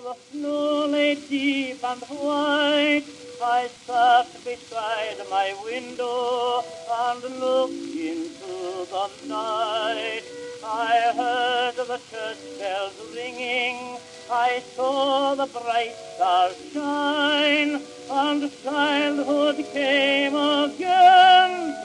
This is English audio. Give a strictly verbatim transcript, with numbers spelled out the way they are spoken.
the snow lay deep and white, I sat beside my window and looked into the night. I heard the church bells ringing, I saw the bright stars shine, and childhood came again